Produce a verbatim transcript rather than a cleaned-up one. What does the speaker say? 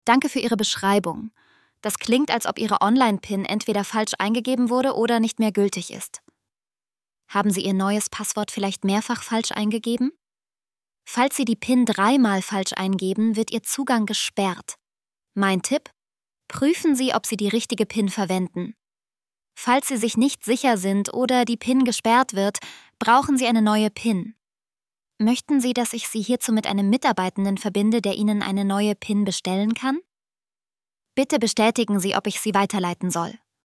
Danke für Ihre Beschreibung. Das klingt, als ob Ihre Online-PIN entweder falsch eingegeben wurde oder nicht mehr gültig ist. Haben Sie Ihr neues Passwort vielleicht mehrfach falsch eingegeben? Falls Sie die PIN dreimal falsch eingeben, wird Ihr Zugang gesperrt. Mein Tipp: Prüfen Sie, ob Sie die richtige PIN verwenden. Falls Sie sich nicht sicher sind oder die PIN gesperrt wird, brauchen Sie eine neue PIN. Möchten Sie, dass ich Sie hierzu mit einem Mitarbeitenden verbinde, der Ihnen eine neue PIN bestellen kann? Bitte bestätigen Sie, ob ich Sie weiterleiten soll.